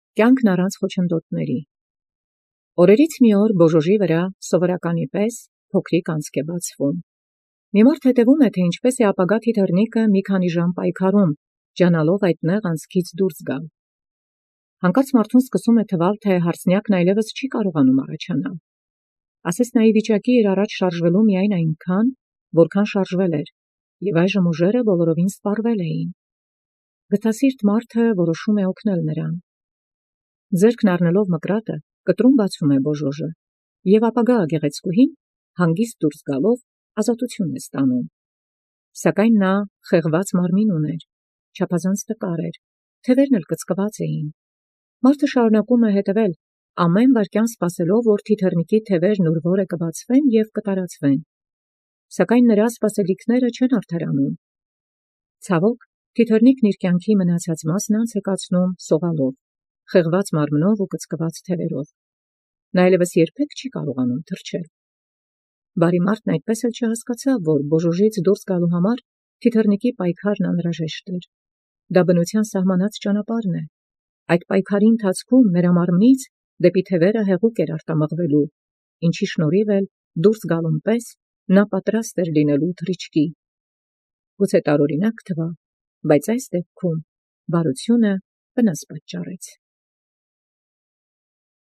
Կյանքն առանց խոչընդոտների։ Օրերից մի օր բոժոժի վրա սովորականի պես փոքրիկ անցք է բացվում։ Մի մարդ հետևում է, թե ինչպես է ապագա թիթեռնիկը մի քանի ժամ պայքարում, ջանալով այդտեղ անցքից դուրս գալ։ Հանկարծ մարդուն սկսում է թվալ, թե հարսնյակն այլևս չի կարողանում առաջանալ։ Ասես նա ի վիճակի էր առաջ շարժվելու միայն այնքան, որքան շարժվել էր, եւ այժմ ուժերը բոլորովին սպառվել էին։ Գթասիրտ մարդը որոշում է օգնել նրան։ Ձեռքն առնելով մկրատը, կտրում բացում է բոժոժը, եւ ապագա գեղեցկուհին, հանգիստ դուրս գալով, ազատություն է ստանում։ Սակայն նա խեղված մարմին ուներ, չափազանց տկար էր, թևերն էլ կծկված էին։ Մարդը շարունակում է հետևել, ամեն վայրկյան սպասելով, որ թիթեռնիկի թևերն ուր որը կբացվեն եւ կտարածվեն։ Սակայն նրա սպասելիքները չեն արդարանում։ Ցավոք, թիթեռնիկն իր կյանքի մնացած մասն անց է կացնում սողալով, խեղված մարմնով ու կծկված թևերով։ Նա այլևս երբեք չի կարողանում թռչել։ Բարի մարդն այդպես էլ չհասկացավ, որ բոժոժից դուրս գալու համար թիթեռնիկի պայքարն անհրաժեշտ էր։ Դա բնության սահմանած ճանապարհն է։ Այդ պայքարի ընթացքում նրա մարմնից դեպի թևերը հեղուկ էր արտամղվելու, ինչի շնորհիվ էլ դուրս գալուն պես նա պատրաստ էր լինելու թռիչքի։ Գուցե տարօրինակ թվա, բայց այս դեպքում բարությունը վնաս պատճառեց։